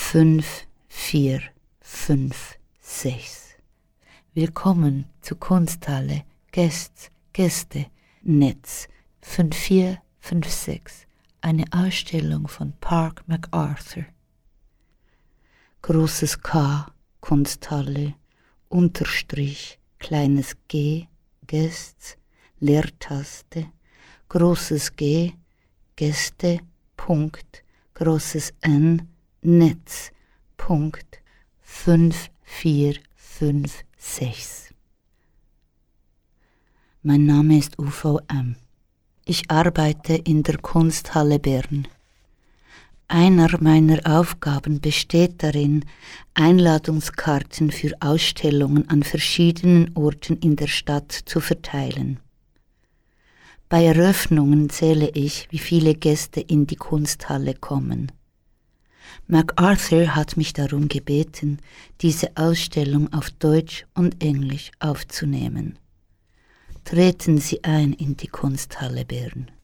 5456. Willkommen zur Kunsthalle Gäste, Netz 5456. Eine Ausstellung von Park MacArthur. Großes K, Kunsthalle, Unterstrich, kleines G, Gäste, Leertaste, großes G, Gäste, Punkt, großes N, Netz, Punkt, 5456. Mein Name ist UVM. Ich arbeite in der Kunsthalle Bern. Einer meiner Aufgaben besteht darin, Einladungskarten für Ausstellungen an verschiedenen Orten in der Stadt zu verteilen. Bei Eröffnungen zähle ich, wie viele Gäste in die Kunsthalle kommen. MacArthur hat mich darum gebeten, diese Ausstellung auf Deutsch und Englisch aufzunehmen. Treten Sie ein in die Kunsthalle Bern.